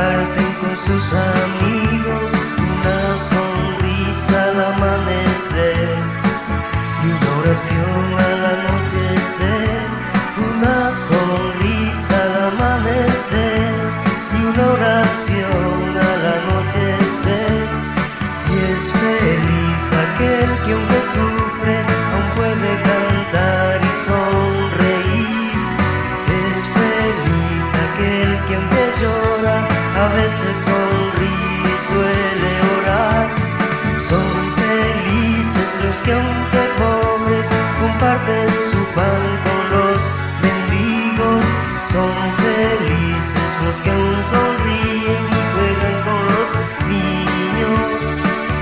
comparten con sus amigos una sonrisa al amanecer y una oración al anochecer, una sonrisa al amanecer y una oración al anochecer. Y es feliz aquel que aunque sufre aún puede cantar y sonreír. Es feliz aquel que aunque llora a veces sonríe y suele orar. Son felices los que aunque pobres comparten su pan con los mendigos. Son felices los que aún sonríen y juegan con los niños.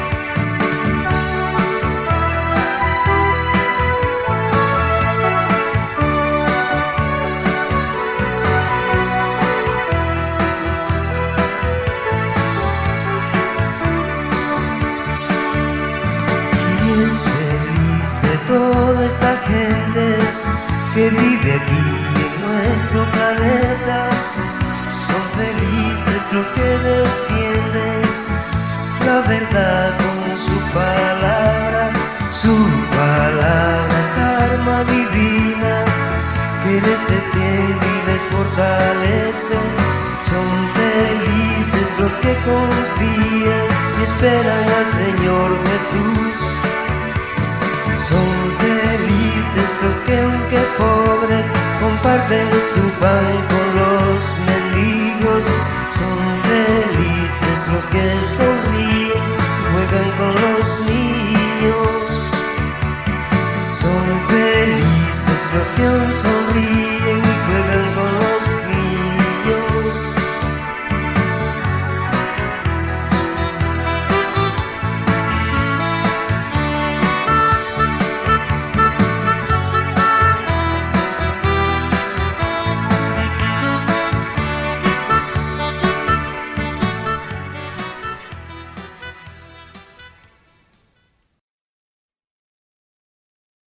Es feliz de toda esta gente que vive aquí en nuestro planeta. Son felices los que defienden la verdad con su palabra. Su palabra es arma divina que les defiende y les fortalece. Son felices los que confían y esperan al Señor Jesús. Son felices los que aunque pobres comparten su pan con